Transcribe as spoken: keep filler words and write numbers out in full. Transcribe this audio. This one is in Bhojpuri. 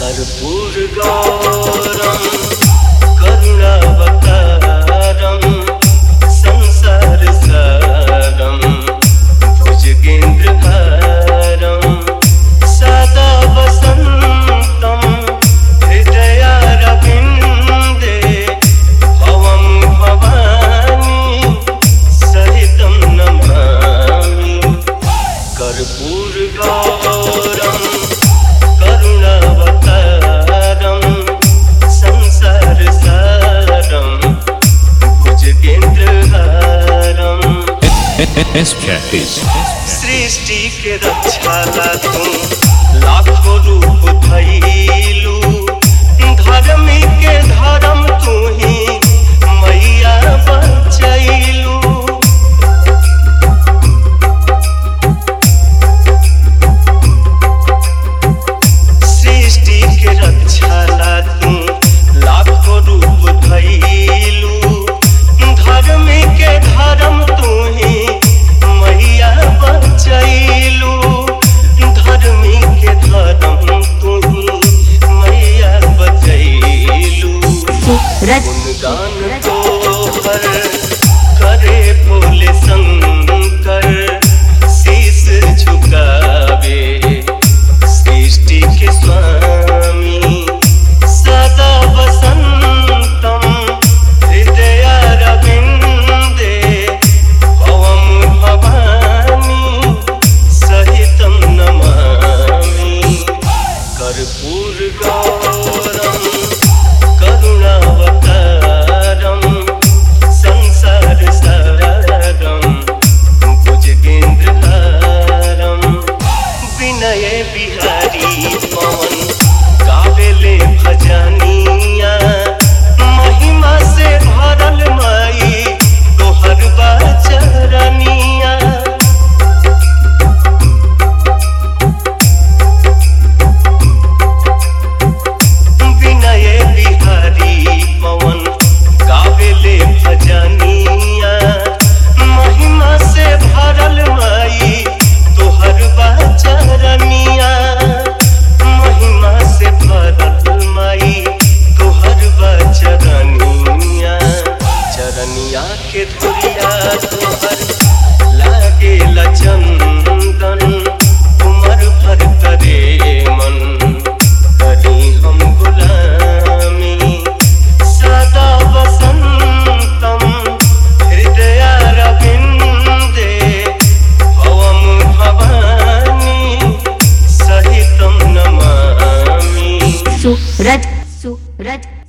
कर्पूरगौरं करुणावतारं संसारसारं भुजगेन्द्रहारं सदा वसन्तं हृदयारविन्दे भवं भवानी सहितं नमामि। कर्पूरगौरं करुणावतारं संसारसारं भुजगेन्द्रहारं सृष्टि के रक्षा तू लाखों रूप धइलू धर्मी के धर्म तू ही मैया बचैलू। सृष्टि के रक्षा तू लाखों रूप धइलू धर्मी के धर्म तू ही मैया बचैलू धर्मी के धर्म तू ही मैया बचैलू। गुणगान तोहर करे भोले शंकर शीश झुकावे सृष्टि के स्वामी सदा वसन्तं हृदयारविन्दे भवं भवानी सहितं नमामि। कर्पूरगौरं करुणावतारं संसारसारं भुजगेन्द्रहारं विनय बिहारी पवन गावेले भजनिया महिमा से भरल माई तोहर बचरनिया। विनय बिहारी पवन गावेले भजनिया महिमा से भरल माई तोहर बचरनिया महिमा से भरल माई तोहर बचरनिया। चरनिया के धुरिया तोहर लागेला चंदन उमर भर करे मन करी हम गुलामी सदा वसन्तं हृदयारविन्दे भवं भवानी सहितं नमामि। सूरज सूरज